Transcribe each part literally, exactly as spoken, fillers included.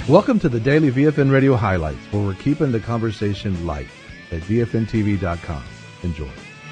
Welcome to the Daily V F N Radio Highlights, where we're keeping the conversation light at V F N T V dot com. Enjoy.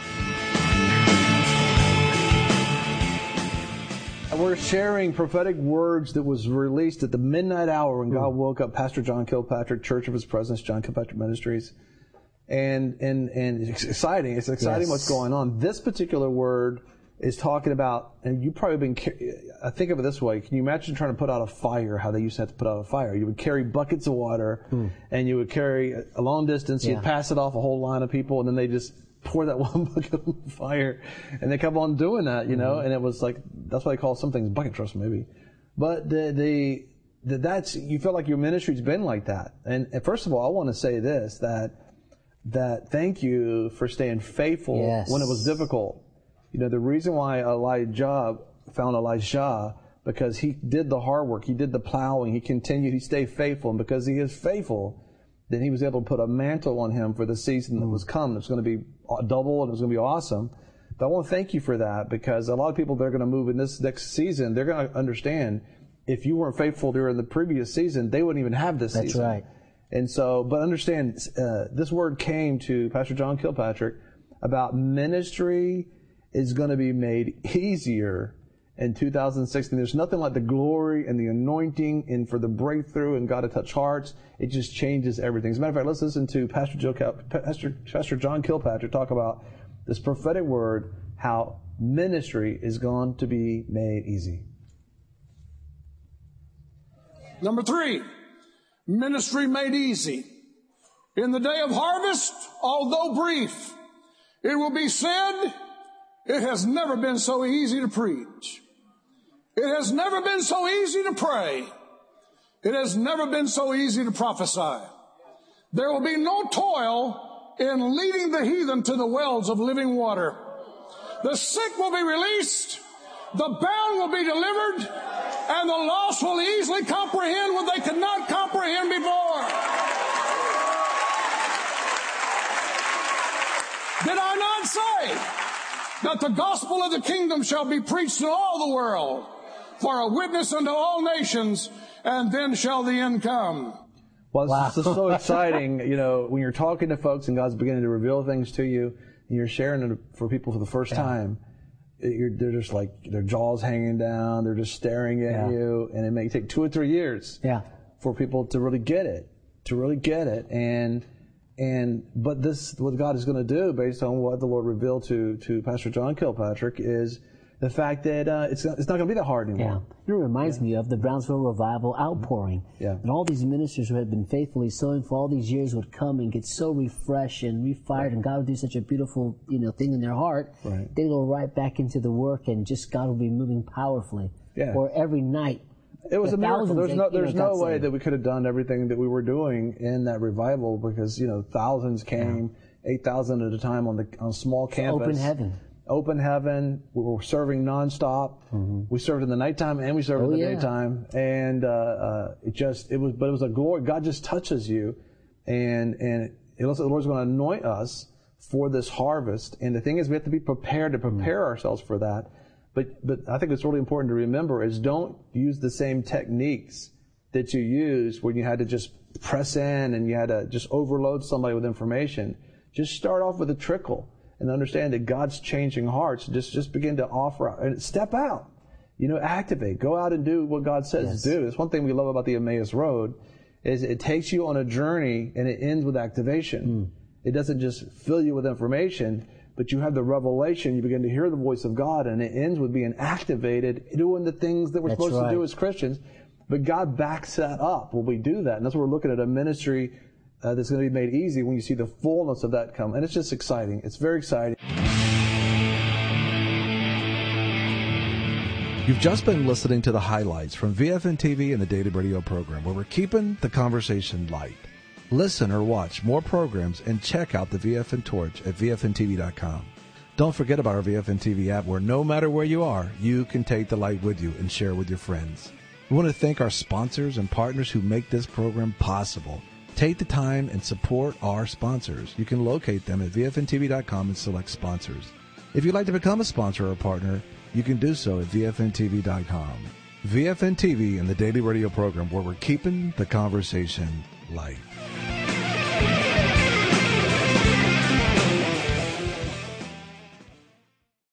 We're sharing prophetic words that was released at the midnight hour when God woke up Pastor John Kilpatrick, Church of His Presence, John Kilpatrick Ministries. And and and it's exciting. It's exciting yes. what's going on. This particular word is talking about, and you've probably been, I think of it this way, can you imagine trying to put out a fire, how they used to have to put out a fire? You would carry buckets of water, mm. and you would carry a long distance, yeah. you'd pass it off a whole line of people, and then they just pour that one bucket on fire, and they kept on doing that, you know, mm-hmm. and it was like, that's why they call some things bucket trucks maybe. But the, the, the that's, you feel like your ministry's been like that. And, and first of all, I want to say this, that, that thank you for staying faithful yes. when it was difficult. You know, the reason why Elijah found Elisha, because he did the hard work, he did the plowing, he continued, he stayed faithful, and because he is faithful, then he was able to put a mantle on him for the season that was coming. It's going to be double, and it was going to be awesome. But I want to thank you for that, because a lot of people that are going to move in this next season, they're going to understand if you weren't faithful during the previous season, they wouldn't even have this That's season. That's right. And so, but understand, uh, this word came to Pastor John Kilpatrick about ministry is going to be made easier in two thousand sixteen. There's nothing like the glory and the anointing and for the breakthrough and God to touch hearts. It just changes everything. As a matter of fact, let's listen to Pastor, Joe, Pastor, Pastor John Kilpatrick talk about this prophetic word, how ministry is going to be made easy. Number three, ministry made easy. In the day of harvest, although brief, it will be said, it has never been so easy to preach. It has never been so easy to pray. It has never been so easy to prophesy. There will be no toil in leading the heathen to the wells of living water. The sick will be released, the bound will be delivered, and the lost will easily comprehend what they could not comprehend before. Did I not say that the gospel of the kingdom shall be preached in all the world for a witness unto all nations, and then shall the end come. Well, this, wow. this is so exciting, you know, when you're talking to folks and God's beginning to reveal things to you, and you're sharing it for people for the first yeah. time, you're, they're just like, their jaws hanging down, they're just staring at yeah. you, and it may take two or three years yeah. for people to really get it, to really get it, and And but this, what God is going to do, based on what the Lord revealed to to Pastor John Kilpatrick, is the fact that uh, it's it's not going to be that hard anymore. Yeah, it reminds yeah. me of the Brownsville revival outpouring. Yeah, and all these ministers who had been faithfully sowing for all these years would come and get so refreshed and refired, right. and God would do such a beautiful, you know, thing in their heart. Right. They'd go right back into the work, and just God would be moving powerfully. Yeah. Or every night. It was the a miracle. There's no, there's know, no way saved. that we could have done everything that we were doing in that revival, because, you know, thousands came, yeah. eight thousand at a time on the on small campus. Open heaven. Open heaven. We were serving nonstop. Mm-hmm. We served in the nighttime and we served oh, in the yeah. daytime. And uh, uh, it just, it was, but it was a glory. God just touches you, and and it looks like the Lord's going to anoint us for this harvest. And the thing is, we have to be prepared to prepare mm-hmm. ourselves for that. But but I think it's really important to remember is don't use the same techniques that you used when you had to just press in and you had to just overload somebody with information. Just start off with a trickle and understand that God's changing hearts. Just just begin to offer out and step out. You know, activate. Go out and do what God says yes. do. It's one thing we love about the Emmaus Road is it takes you on a journey and it ends with activation. Mm. It doesn't just fill you with information, but you have the revelation, you begin to hear the voice of God, and it ends with being activated, doing the things that we're that's supposed right. to do as Christians. But God backs that up when we do that. And that's what we're looking at, a ministry uh, that's going to be made easy when you see the fullness of that come. And it's just exciting. It's very exciting. You've just been listening to the highlights from V F N T V and the Daily Radio program, where we're keeping the conversation light. Listen or watch more programs and check out the V F N Torch at V F N T V dot com. Don't forget about our V F N T V app, where no matter where you are, you can take the light with you and share with your friends. We want to thank our sponsors and partners who make this program possible. Take the time and support our sponsors. You can locate them at V F N T V dot com and select sponsors. If you'd like to become a sponsor or partner, you can do so at V F N T V dot com. V F N T V and the Daily Radio program, where we're keeping the conversation live.